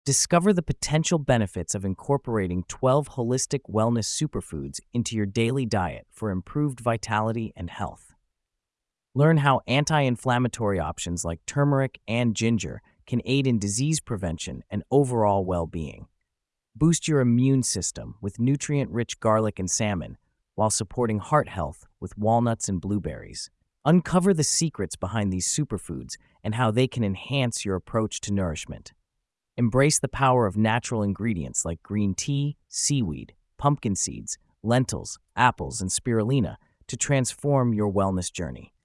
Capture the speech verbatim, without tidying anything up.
Discover the potential benefits of incorporating twelve holistic wellness superfoods into your daily diet for improved vitality and health. Learn how anti inflammatory options like turmeric and ginger can aid in disease prevention and overall well being. Boost your immune system with nutrient rich garlic and salmon, while supporting heart health with walnuts and blueberries. Uncover the secrets behind these superfoods and how they can enhance your approach to nourishment. Embrace the power of natural ingredients like green tea, seaweed, pumpkin seeds, lentils, apples, and spirulina to transform your wellness journey.